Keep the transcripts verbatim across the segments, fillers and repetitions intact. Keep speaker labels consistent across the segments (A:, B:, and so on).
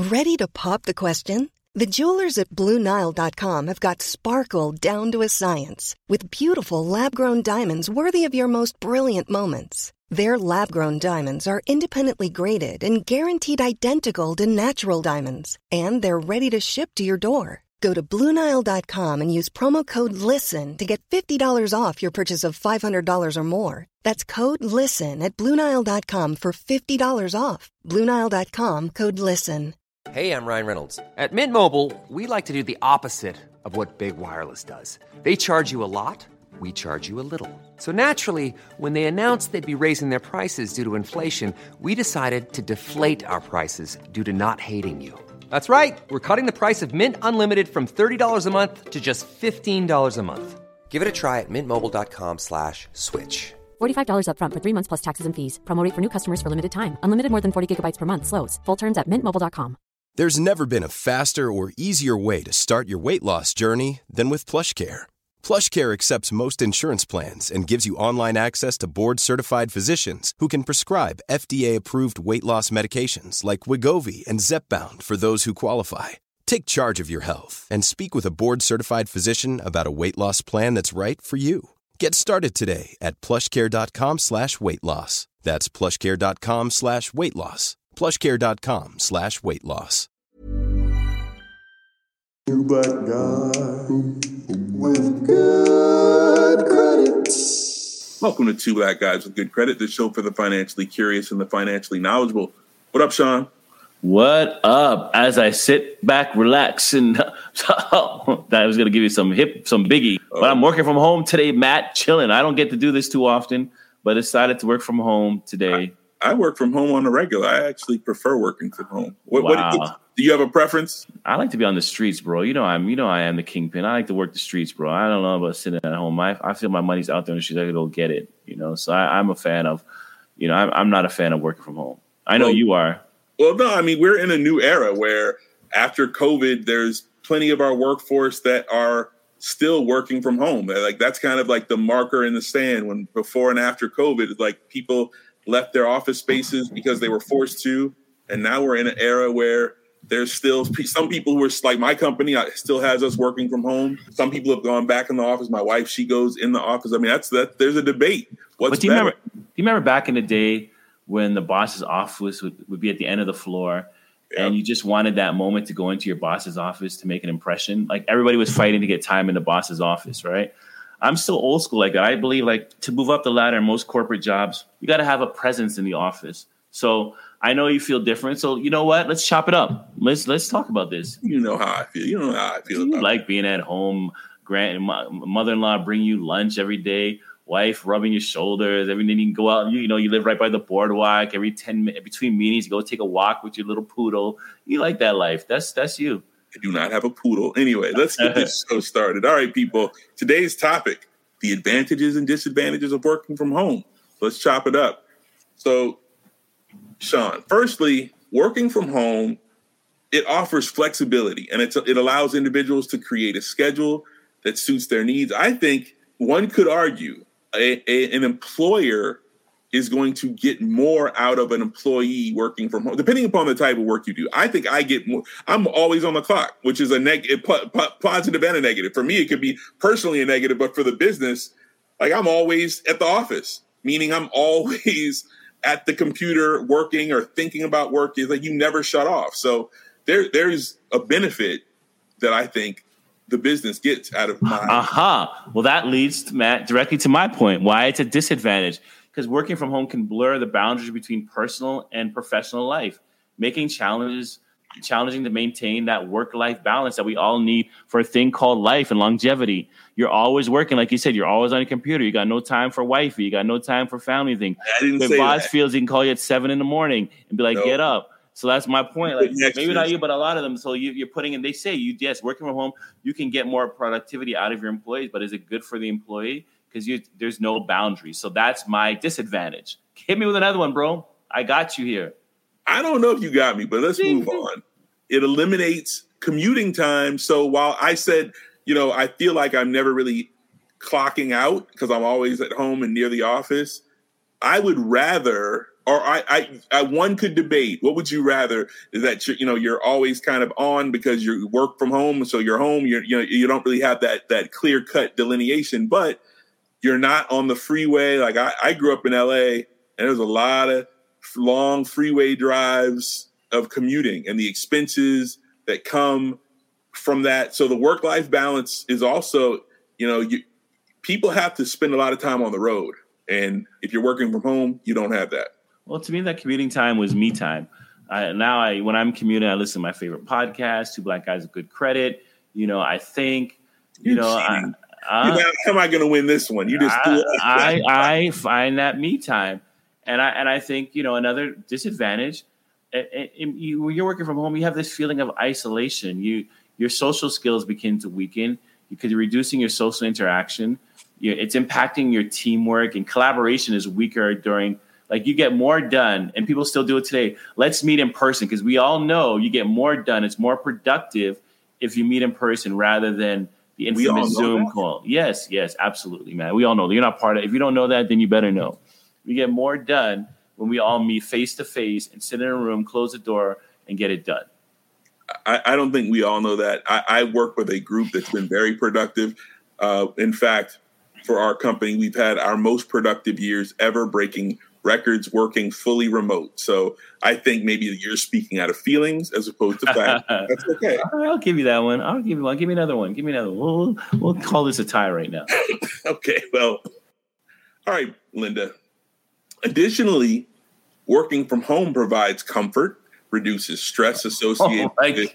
A: Ready to pop the question? The jewelers at Blue Nile dot com have got sparkle down to a science with beautiful lab-grown diamonds worthy of your most brilliant moments. Their lab-grown diamonds are independently graded and guaranteed identical to natural diamonds, and they're ready to ship to your door. Go to Blue Nile dot com and use promo code LISTEN to get fifty dollars off your purchase of five hundred dollars or more. That's code LISTEN at Blue Nile dot com for fifty dollars off. Blue Nile dot com, code LISTEN.
B: Hey, I'm Ryan Reynolds. At Mint Mobile, we like to do the opposite of what Big Wireless does. They charge you a lot, we charge you a little. So naturally, when they announced they'd be raising their prices due to inflation, we decided to deflate our prices due to not hating you. That's right. We're cutting the price of Mint Unlimited from thirty dollars a month to just fifteen dollars a month. Give it a try at mintmobile.com slash switch.
C: forty-five dollars up front for three months plus taxes and fees. Promo rate for new customers for limited time. Unlimited more than forty gigabytes per month. Slows full terms at mint mobile dot com.
D: There's never been a faster or easier way to start your weight loss journey than with PlushCare. PlushCare accepts most insurance plans and gives you online access to board-certified physicians who can prescribe F D A-approved weight loss medications like Wegovy and Zepbound for those who qualify. Take charge of your health and speak with a board-certified physician about a weight loss plan that's right for you. Get started today at plushcare.com slash weight loss. That's plushcare.com slash weight loss. plushcare.com slash weight loss.
E: You but God with good credit. Welcome to Two Black Guys with Good Credit, the show for the financially curious and the financially knowledgeable. What up, Sean?
F: What up? As I sit back, relax, and I was going to give you some hip, some biggie, oh. But I'm working from home today, Matt, chilling. I don't get to do this too often, but decided to work from home today.
E: I, I work from home on the regular. I actually prefer working from home. What, wow. what do you have a preference?
F: I like to be on the streets, bro. You know I'm, you know I am the kingpin. I like to work the streets, bro. I don't know about sitting at home. I, I feel my money's out there in the streets. I can go get it, you know. So I, I'm a fan of, you know, I'm, I'm not a fan of working from home. I know well, you are.
E: Well, no, I mean, we're in a new era where after COVID, there's plenty of our workforce that are still working from home. Like that's kind of like the marker in the sand when before and after COVID, like people left their office spaces because they were forced to. And now we're in an era where there's still some people who are like my company still has us working from home. Some people have gone back in the office. My wife, she goes in the office. I mean, that's that. There's a debate. What's
F: but do you
E: better?
F: remember? Do you remember back in the day when the boss's office would, would be at the end of the floor, yeah. and you just wanted that moment to go into your boss's office to make an impression? Like everybody was fighting to get time in the boss's office, right? I'm still old school like that. I believe like to move up the ladder in most corporate jobs, you got to have a presence in the office. So I know you feel different. So you know what? Let's chop it up. Let's let's talk about this.
E: You know how I feel. You know how I feel.
F: You
E: about
F: like
E: it.
F: being at home. Grand mother-in-law bring you lunch every day. Wife rubbing your shoulders. Every day you can go out. You, you know you live right by the boardwalk. Every ten minutes between meetings, you go take a walk with your little poodle. You like that life. That's that's you.
E: I do not have a poodle. Anyway, let's get this show started. All right, people. Today's topic: the advantages and disadvantages of working from home. Let's chop it up. So, Sean, firstly, working from home, it offers flexibility, and it's, it allows individuals to create a schedule that suits their needs. I think one could argue a, a, an employer is going to get more out of an employee working from home, depending upon the type of work you do. I think I get more. I'm always on the clock, which is a negative, positive and a negative. For me, it could be personally a negative, but for the business, like I'm always at the office, meaning I'm always at the computer working or thinking about work. Is like you never shut off. So there, there's a benefit that I think the business gets out of my.
F: Aha. Uh-huh. Well, that leads to, Matt, directly to my point, why it's a disadvantage. Because working from home can blur the boundaries between personal and professional life, making challenges challenging to maintain that work-life balance that we all need for a thing called life and longevity. You're always working, like you said, you're always on your computer. You got no time for wifey. You got no time for family thing.
E: I didn't
F: the
E: say
F: boss
E: that.
F: feels he can call you at seven in the morning and be like, no. Get up. So that's my point. Like maybe not you, but a lot of them. So you, you're putting in, they say you, yes, working from home, you can get more productivity out of your employees, but is it good for the employee? Because you there's no boundaries. So that's my disadvantage. Hit me with another one, bro. I got you here.
E: I don't know if you got me, but let's move on. It eliminates commuting time. So while I said, you know, I feel like I'm never really clocking out because I'm always at home and near the office, I would rather or I, I, I, one could debate. What would you rather? Is that you're, you know you're always kind of on because you work from home, so you're home. You're you know you don't really have that that clear cut delineation, but you're not on the freeway. Like I, I grew up in L A, and there's a lot of long freeway drives of commuting and the expenses that come from that. So the work life balance is also, you know, you, people have to spend a lot of time on the road, and if you're working from home, you don't have that.
F: Well, to me, that commuting time was me time. I, now, I when I'm commuting, I listen to my favorite podcast, Two Black Guys with Good Credit. You know, I think, you
E: You're
F: know, I, I,
E: you know, how am I going to win this one? You just
F: I, I, I find that me time, and I and I think, you know, another disadvantage. It, it, it, you, when you're working from home, you have this feeling of isolation. You your social skills begin to weaken because you're reducing your social interaction. You, it's impacting your teamwork, and collaboration is weaker during. Like you get more done, and people still do it today. Let's meet in person because we all know you get more done. It's more productive if you meet in person rather than the infamous Zoom that. call. Yes, yes, absolutely, man. We all know that. You're not part of it. If you don't know that, then you better know. We get more done when we all meet face to face and sit in a room, close the door, and get it done.
E: I, I don't think we all know that. I, I work with a group that's been very productive. Uh, in fact, for our company, we've had our most productive years ever, breaking records, working fully remote. So I think maybe you're speaking out of feelings as opposed to fact. That's okay.
F: All right, I'll give you that one. I'll give you one. Give me another one. Give me another one. We'll, we'll call this a tie right now.
E: Okay, well, all right, Linda. Additionally, working from home provides comfort, reduces stress associated
F: oh
E: with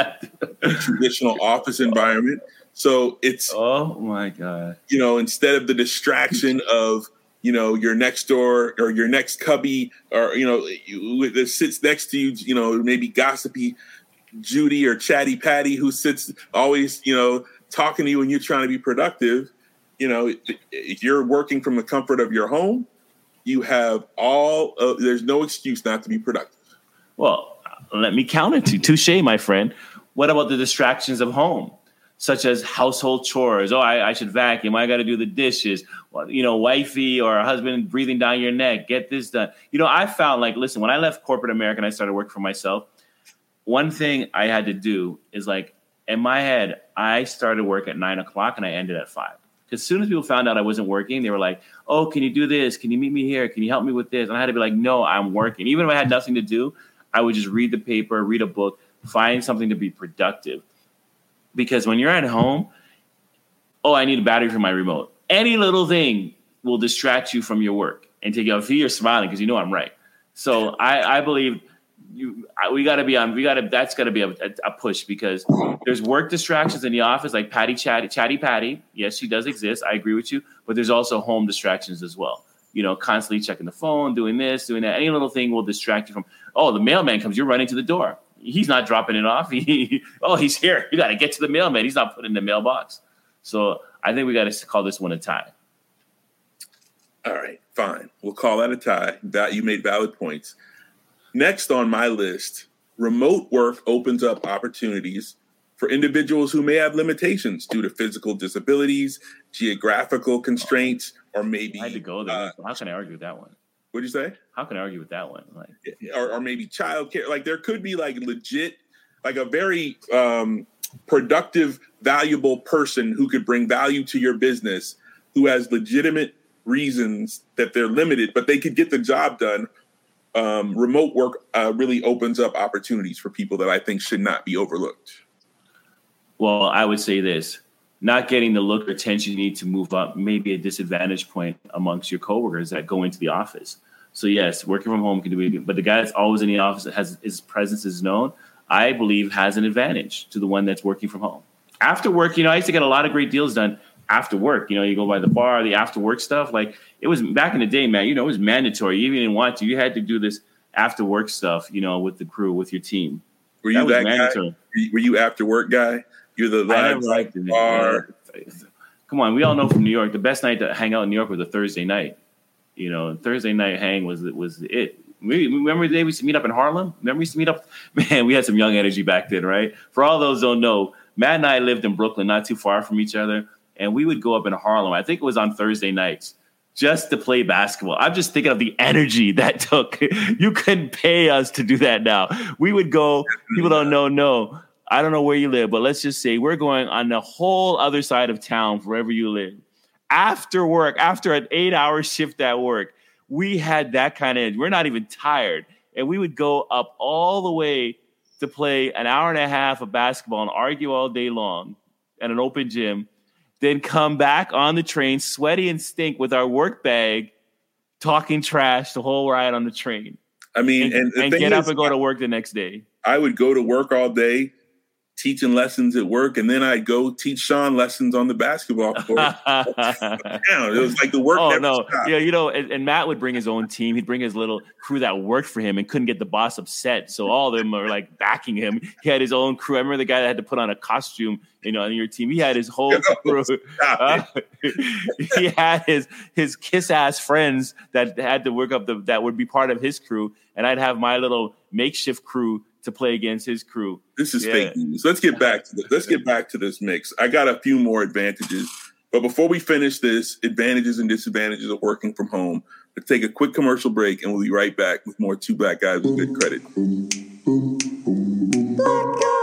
E: the traditional office environment. So it's,
F: oh my God,
E: you know, instead of the distraction of, you know, your next door or your next cubby or, you know, you, that sits next to you, you know, maybe gossipy Judy or chatty Patty who sits always, you know, talking to you when you're trying to be productive. You know, if you're working from the comfort of your home, you have all, uh, there's no excuse not to be productive.
F: Well, let me counter to touche, my friend. What about the distractions of home, such as household chores? Oh, I, I should vacuum. I got to do the dishes. Well, you know, wifey or husband breathing down your neck. Get this done. You know, I found like, listen, when I left corporate America and I started working for myself, one thing I had to do is like in my head, I started work at nine o'clock and I ended at five. Because as soon as people found out I wasn't working, they were like, oh, can you do this? Can you meet me here? Can you help me with this? And I had to be like, no, I'm working. Even if I had nothing to do, I would just read the paper, read a book, find something to be productive. Because when you're at home, oh, I need a battery for my remote. Any little thing will distract you from your work and take you off. You're smiling because you know I'm right. So I, I believe you. I, we got to be on. We got to. That's got to be a, a push because there's work distractions in the office, like Patty Chatty, Chatty Patty. Yes, she does exist. I agree with you. But there's also home distractions as well. You know, constantly checking the phone, doing this, doing that. Any little thing will distract you from. Oh, the mailman comes. You're running to the door. He's not dropping it off. He, oh, he's here. You got to get to the mailman. He's not putting in the mailbox. So I think we got to call this one a tie.
E: All right, fine. We'll call that a tie. That you made valid points. Next on my list, remote work opens up opportunities for individuals who may have limitations due to physical disabilities, geographical constraints, or maybe.
F: I had to go there. Uh, How can I argue with that one?
E: What'd you say?
F: How can I argue with that one? Like,
E: or, or maybe childcare. Like there could be like legit, like a very um, productive, valuable person who could bring value to your business, who has legitimate reasons that they're limited, but they could get the job done. Um, remote work uh, really opens up opportunities for people that I think should not be overlooked.
F: Well, I would say this. Not getting the look or attention you need to move up may be a disadvantage point amongst your coworkers that go into the office. So yes, working from home can do it, but the guy that's always in the office that has his presence is known, I believe has an advantage to the one that's working from home. After work, you know, I used to get a lot of great deals done after work. You know, you go by the bar, the after work stuff. Like it was back in the day, man, you know, it was mandatory. You even didn't want to. You had to do this after work stuff, you know, with the crew, with your team.
E: Were you that, that guy? Were you after work guy? You're the live like bar.
F: Come on, we all know from New York, the best night to hang out in New York was a Thursday night. You know, Thursday night hang was was it. We, remember the day we used to meet up in Harlem? Remember we used to meet up? Man, we had some young energy back then, right? For all those who don't know, Matt and I lived in Brooklyn, not too far from each other, and we would go up in Harlem. I think it was on Thursday nights, just to play basketball. I'm just thinking of the energy that took. You couldn't pay us to do that now. We would go, people don't know, no, I don't know where you live, but let's just say we're going on the whole other side of town, wherever you live. After work, after an eight-hour shift at work, we had that kind of, we're not even tired. And we would go up all the way to play an hour and a half of basketball and argue all day long at an open gym, then come back on the train, sweaty and stink with our work bag, talking trash the whole ride on the train.
E: I mean, and,
F: and, and get up is, and go to work the next day. I
E: would go to work all day, teaching lessons at work, and then I'd go teach Sean lessons on the basketball court. It was like the work
F: oh,
E: never
F: no.
E: stopped.
F: Yeah, you know, and, and Matt would bring his own team. He'd bring his little crew that worked for him and couldn't get the boss upset. So all of them are like backing him. He had his own crew. I remember the guy that had to put on a costume, you know, on your team. He had his whole crew. Uh, he had his his kiss-ass friends that had to work up the that would be part of his crew. And I'd have my little makeshift crew to play against his crew.
E: This is yeah. fake news. Let's get back to this. Let's get back to this mix. I got a few more advantages, but before we finish this, advantages and disadvantages of working from home, let's take a quick commercial break, and we'll be right back with more Two Black Guys with Good Credit.
G: Black Guys.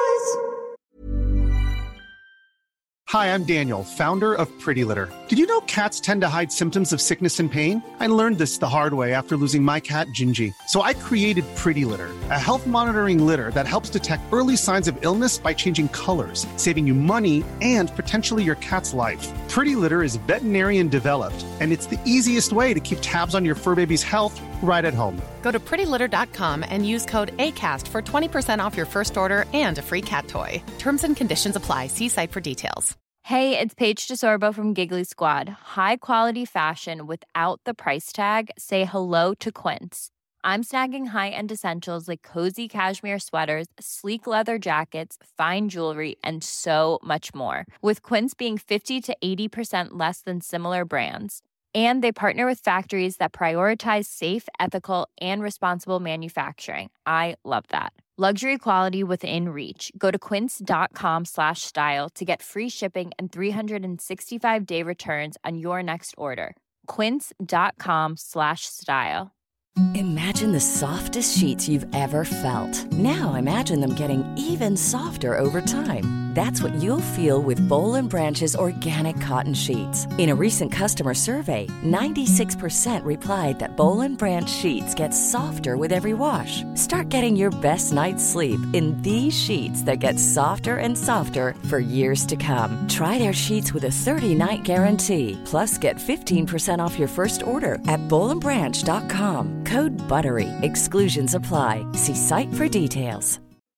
H: Hi, I'm Daniel, founder of Pretty Litter. Did you know cats tend to hide symptoms of sickness and pain? I learned this the hard way after losing my cat, Gingy. So I created Pretty Litter, a health monitoring litter that helps detect early signs of illness by changing colors, saving you money and potentially your cat's life. Pretty Litter is veterinarian developed, and it's the easiest way to keep tabs on your fur baby's health right at home.
I: Go to pretty litter dot com and use code ACAST for twenty percent off your first order and a free cat toy. Terms and conditions apply. See site for details.
J: Hey, it's Paige DeSorbo from Giggly Squad. High quality fashion without the price tag. Say hello to Quince. I'm snagging high-end essentials like cozy cashmere sweaters, sleek leather jackets, fine jewelry, and so much more. With Quince being fifty to eighty percent less than similar brands. And they partner with factories that prioritize safe, ethical, and responsible manufacturing. I love that. Luxury quality within reach. Go to quince.com slash style to get free shipping and three sixty-five day returns on your next order. Quince.com slash style.
K: Imagine the softest sheets you've ever felt. Now imagine them getting even softer over time. That's what you'll feel with Boll and Branch's organic cotton sheets. In a recent customer survey, ninety-six percent replied that Boll and Branch sheets get softer with every wash. Start getting your best night's sleep in these sheets that get softer and softer for years to come. Try their sheets with a thirty-night guarantee. Plus, get fifteen percent off your first order at boll and branch dot com. Code BUTTERY. Exclusions apply. See site for details.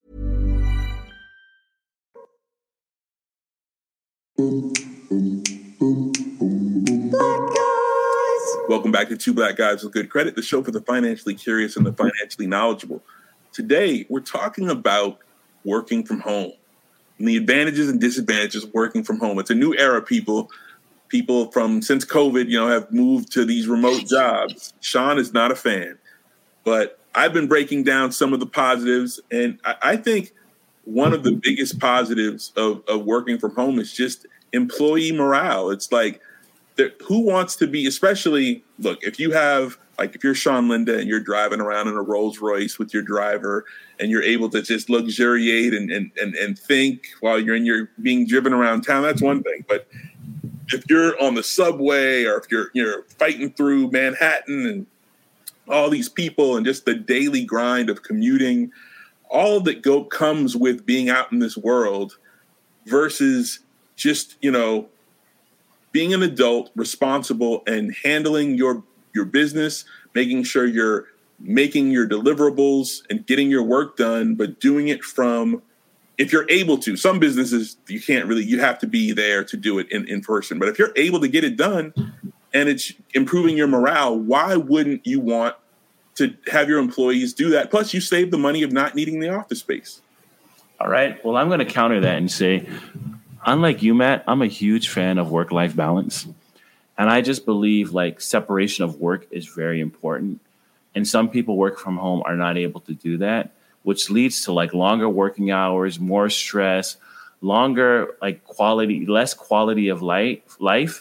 E: Welcome back to Two Black Guys with Good Credit, the show for the financially curious and the financially knowledgeable. Today, we're talking about working from home and the advantages and disadvantages of working from home. It's a new era, people. People from since COVID, you know, have moved to these remote jobs. Sean is not a fan, but I've been breaking down some of the positives, and I, I think one of the biggest positives of, of working from home is just employee morale. It's like, there, who wants to be, especially, look, if you have, like if you're Sean Linda and you're driving around in a Rolls Royce with your driver and you're able to just luxuriate and, and, and, and think while you're in your being driven around town, that's one thing. But if you're on the subway or if you're, you're fighting through Manhattan and all these people and just the daily grind of commuting, all that go comes with being out in this world versus just, you know, being an adult, responsible, and handling your your business, making sure you're making your deliverables and getting your work done, but doing it from, if you're able to. Some businesses, you can't really, you have to be there to do it in, in person. But if you're able to get it done and it's improving your morale, why wouldn't you want to have your employees do that? Plus, you save the money of not needing the office space.
F: All right. Well, I'm going to counter that and say, unlike you, Matt, I'm a huge fan of work-life balance. And I just believe like separation of work is very important. And some people work from home are not able to do that, which leads to like longer working hours, more stress, longer like quality, less quality of life, life.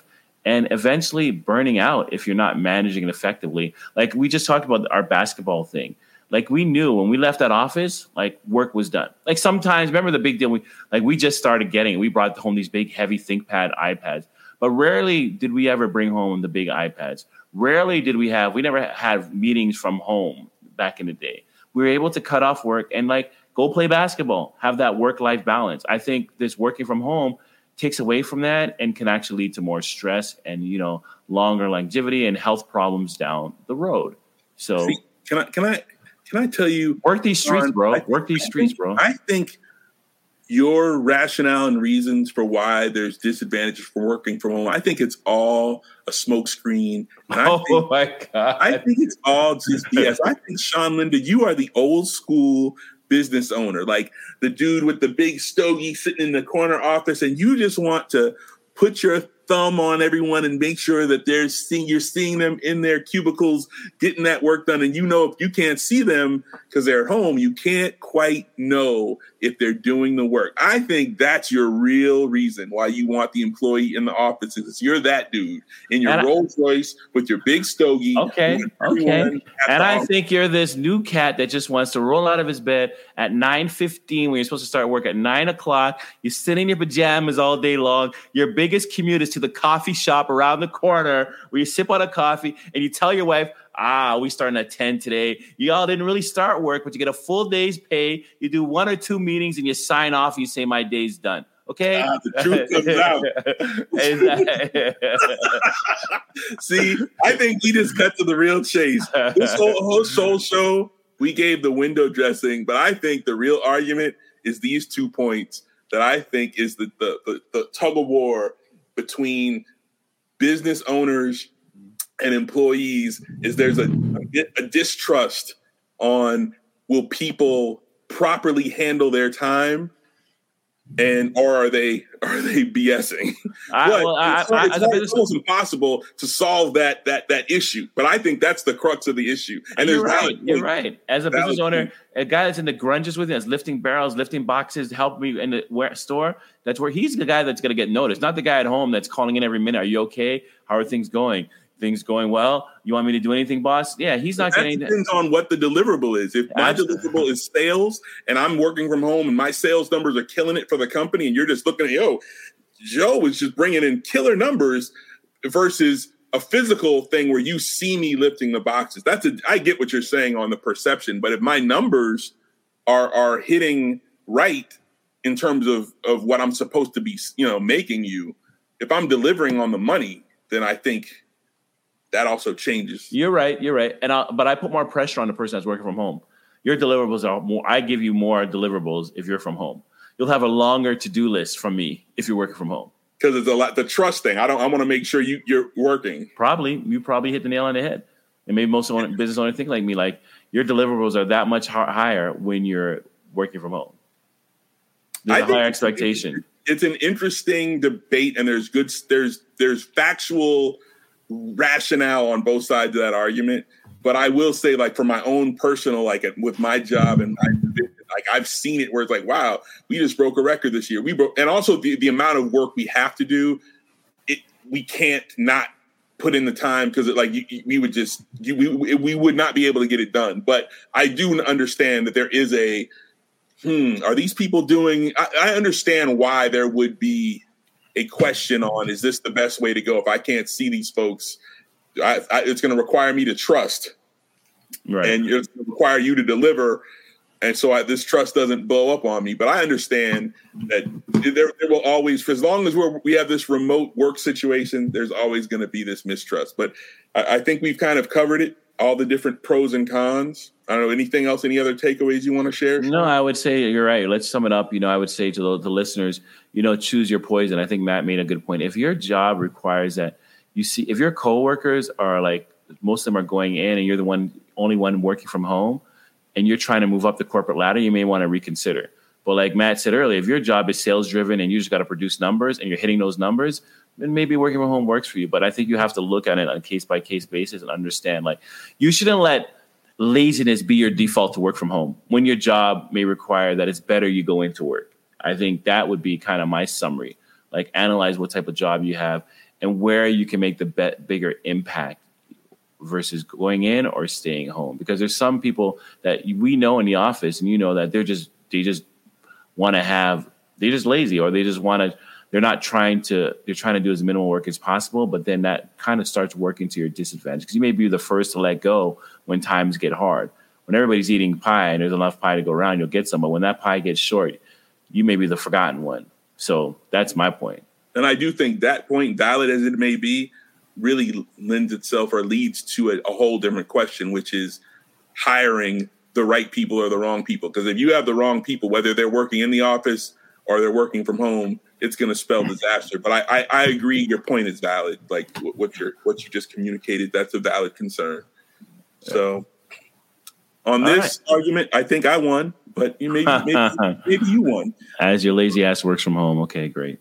F: and eventually burning out if you're not managing it effectively. Like we just talked about our basketball thing. Like we knew when we left that office, like work was done. Like sometimes, remember the big deal? We like we just started getting, we brought home these big, heavy ThinkPad iPads, but rarely did we ever bring home the big iPads. Rarely did we have, we never had meetings from home back in the day. We were able to cut off work and like go play basketball, have that work-life balance. I think this working from home takes away from that and can actually lead to more stress and, you know, longer longevity and health problems down the road. So
E: See, can I, can I, Can I tell you?
F: Work these streets, bro.
E: I,
F: Work these
E: I
F: streets,
E: think,
F: bro.
E: I think your rationale and reasons for why there's disadvantages for working from home, I think it's all a smokescreen.
F: Oh,
E: think,
F: my God.
E: I think it's all just B S. I think, Sean Linda, you are the old school business owner, like the dude with the big stogie sitting in the corner office, and you just want to put your thumb on everyone and make sure that they're seeing, you're seeing them in their cubicles getting that work done. And you know, if you can't see them because they're at home, you can't quite know if they're doing the work. I think that's your real reason why you want the employee in the office, is you're that dude in your
F: And I-
E: Rolls Royce with your big stogie.
F: Okay,
E: with
F: okay.
E: everyone at
F: And
E: the
F: I
E: office.
F: think you're this new cat that just wants to roll out of his bed at nine fifteen when you're supposed to start work at nine o'clock. You sit in your pajamas all day long. Your biggest commute is to the coffee shop around the corner where you sip on a coffee and you tell your wife, ah, we starting at ten today. Y'all didn't really start work, but you get a full day's pay. You do one or two meetings and you sign off and you say, my day's done. Okay?
E: Ah, the truth comes out. See, I think we just cut to the real chase. This whole, whole, whole show, we gave the window dressing, but I think the real argument is these two points that I think is the, the, the, the tug of war between business owners and employees. Is there's a, a distrust on, will people properly handle their time, and or are they are they BSing?
F: I,
E: But
F: well, I,
E: it's,
F: I,
E: it's,
F: as a
E: hard-
F: business-
E: it's almost impossible to solve that that that issue. But I think that's the crux of the issue. And
F: you're
E: there's
F: right.
E: valid
F: You're
E: points.
F: right. As a
E: Valid
F: business owner,
E: points.
F: a guy that's in the grunges with me, that's lifting barrels, lifting boxes, help me in the ware- store. That's where he's the guy that's going to get noticed. Not the guy at home that's calling in every minute. Are you okay? How are things going? Things going well? You want me to do anything, boss? Yeah, he's not
E: That
F: getting that.
E: depends on what the deliverable is. If my
F: Absolutely.
E: deliverable is sales and I'm working from home and my sales numbers are killing it for the company, and you're just looking at, yo, Joe is just bringing in killer numbers versus a physical thing where you see me lifting the boxes. That's a, I get what you're saying on the perception, but if my numbers are are hitting right in terms of of what I'm supposed to be, you know, making you, if I'm delivering on the money, then I think that also changes.
F: You're right. You're right. And I, but I put more pressure on the person that's working from home. Your deliverables are more. I give you more deliverables if you're from home. You'll have a longer to-do list from me if you're working from home.
E: Because it's a lot, the trust thing. I don't. I want to make sure you you're working.
F: Probably you probably hit the nail on the head. And maybe most owner, business owners think like me. Like your deliverables are that much ha- higher when you're working from home. There's
E: I
F: a
E: think
F: higher
E: it's-
F: expectation.
E: It's an interesting debate, and there's good. There's there's factual rationale on both sides of that argument. But I will say, like, for my own personal, like with my job and my, like I've seen it where it's like, wow, we just broke a record this year. We broke, and also the, the amount of work we have to do, it we can't not put in the time because it like you, you- we would just you, we we would not be able to get it done. But I do understand that there is a hmm, are these people doing? I, I understand why there would be a question on, is this the best way to go? If I can't see these folks, I, I, it's going to require me to trust,
F: Right.
E: and it's going to require you to deliver. And so I, this trust doesn't blow up on me. But I understand that there, there will always, for as long as we're, we have this remote work situation, there's always going to be this mistrust. But I, I think we've kind of covered it, all the different pros and cons. I don't know, anything else, any other takeaways you want to share?
F: No, I would say you're right. Let's sum it up. You know, I would say to the, the listeners, you know, choose your poison. I think Matt made a good point. If your job requires that you see, if your coworkers are like, most of them are going in and you're the one, only one working from home, and you're trying to move up the corporate ladder, you may want to reconsider. But like Matt said earlier, if your job is sales driven and you just got to produce numbers and you're hitting those numbers, then maybe working from home works for you. But I think you have to look at it on a case by case basis and understand, like, you shouldn't let laziness be your default to work from home when your job may require that it's better you go into work. I think that would be kind of my summary. Like, analyze what type of job you have and where you can make the be- bigger impact versus going in or staying home. Because there's some people that we know in the office, and you know that they're just they just want to have they're just lazy, or they just want to they're not trying to they're trying to do as minimal work as possible. But then that kind of starts working to your disadvantage, because you may be the first to let go when times get hard. When everybody's eating pie and there's enough pie to go around, you'll get some. But when that pie gets short, you may be the forgotten one. So that's my point.
E: And I do think that point, valid as it may be, really lends itself or leads to a, a whole different question, which is hiring the right people or the wrong people. Because if you have the wrong people, whether they're working in the office or they're working from home, it's going to spell disaster. But I, I, I agree, your point is valid. Like what you're, what you just communicated, that's a valid concern. So on this right. argument, I think I won, but you maybe, maybe, maybe you won.
F: As your lazy ass works from home. Okay, great.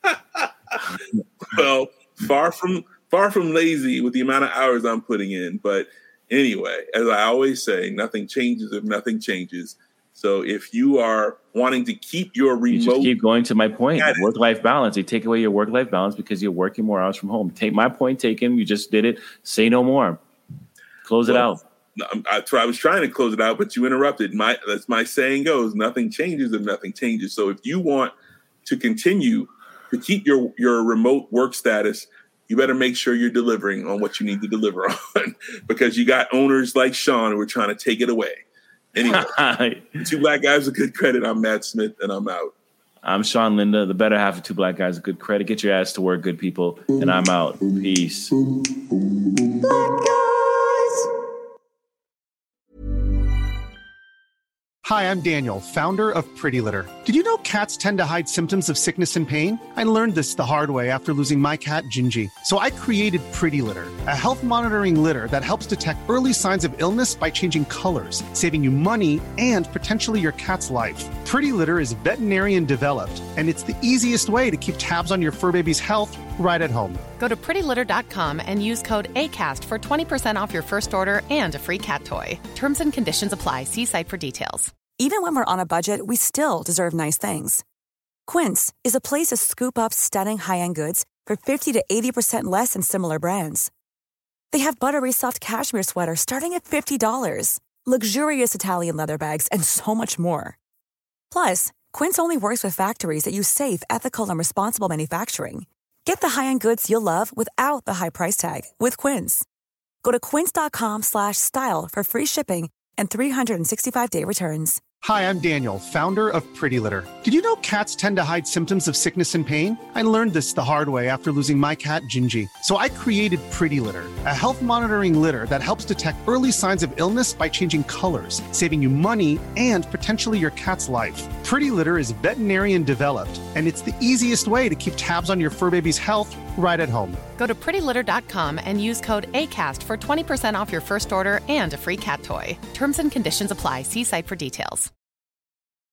E: Well, far from far from lazy with the amount of hours I'm putting in. But anyway, as I always say, nothing changes if nothing changes. So if you are wanting to keep your remote,
F: you just keep going to my point, work-life balance. They take away your work-life balance because you're working more hours from home. Take my point taken. You just did it. Say no more. Close well, it out.
E: I, I was trying to close it out, but you interrupted. My that's my saying goes: nothing changes if nothing changes. So if you want to continue to keep your your remote work status, you better make sure you're delivering on what you need to deliver on, because you got owners like Sean who are trying to take it away. Anyway, Two Black Guys with Good Credit. I'm Matt Smith, and I'm out.
F: I'm Sean Linda, the better half of Two Black Guys with Good Credit. Get your ass to work, good people, and I'm out. Peace. Black Guys.
H: Hi, I'm Daniel, founder of Pretty Litter. Did you know cats tend to hide symptoms of sickness and pain? I learned this the hard way after losing my cat, Gingy. So I created Pretty Litter, a health monitoring litter that helps detect early signs of illness by changing colors, saving you money and potentially your cat's life. Pretty Litter is veterinarian developed, and it's the easiest way to keep tabs on your fur baby's health right at home.
I: Go to pretty litter dot com and use code ACAST for twenty percent off your first order and a free cat toy. Terms and conditions apply. See site for details.
G: Even when we're on a budget, we still deserve nice things. Quince is a place to scoop up stunning high-end goods for fifty to eighty percent less than similar brands. They have buttery soft cashmere sweaters starting at fifty dollars, luxurious Italian leather bags, and so much more. Plus, Quince only works with factories that use safe, ethical, and responsible manufacturing. Get the high-end goods you'll love without the high price tag with Quince. Go to quince dot com slash style for free shipping and three sixty-five day returns.
H: Hi, I'm Daniel, founder of Pretty Litter. Did you know cats tend to hide symptoms of sickness and pain? I learned this the hard way after losing my cat, Gingy. So I created Pretty Litter, a health monitoring litter that helps detect early signs of illness by changing colors, saving you money and potentially your cat's life. Pretty Litter is veterinarian developed, and it's the easiest way to keep tabs on your fur baby's health right at home.
I: Go to pretty litter dot com and use code ACAST for twenty percent off your first order and a free cat toy. Terms and conditions apply. See site for details.